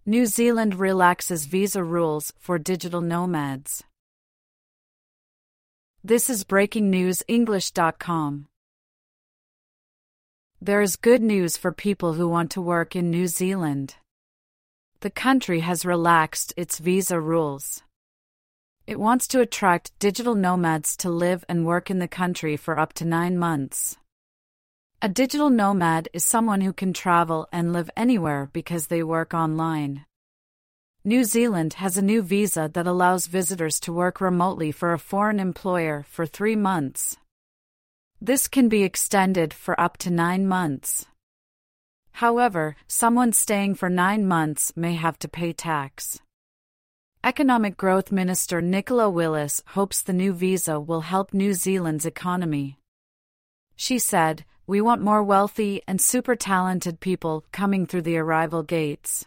New Zealand relaxes visa rules for digital nomads. This is BreakingNewsEnglish.com. There is good news for people who want to work in New Zealand. The country has relaxed its visa rules. It wants to attract digital nomads to live and work in the country for up to 9 months. A digital nomad is someone who can travel and live anywhere because they work online. New Zealand has a new visa that allows visitors to work remotely for a foreign employer for 3 months. This can be extended for up to 9 months. However, someone staying for 9 months may have to pay tax. Economic Growth Minister Nicola Willis hopes the new visa will help New Zealand's economy. She said, "We want more wealthy and super talented people coming through the arrival gates."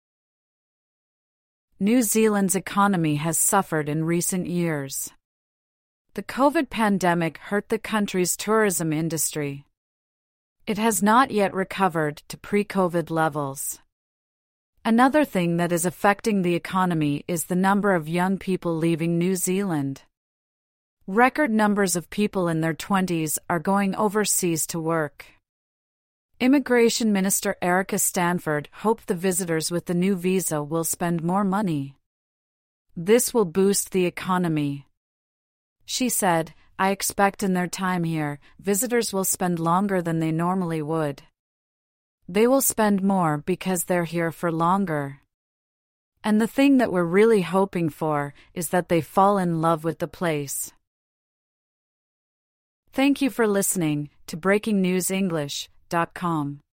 New Zealand's economy has suffered in recent years. The COVID pandemic hurt the country's tourism industry. It has not yet recovered to pre-COVID levels. Another thing that is affecting the economy is the number of young people leaving New Zealand. Record numbers of people in their 20s are going overseas to work. Immigration Minister Erica Stanford hoped the visitors with the new visa will spend more money. This will boost the economy. She said, "I expect in their time here, visitors will spend longer than they normally would. They will spend more because they're here for longer. And the thing that we're really hoping for is that they fall in love with the place." Thank you for listening to BreakingNewsEnglish.com.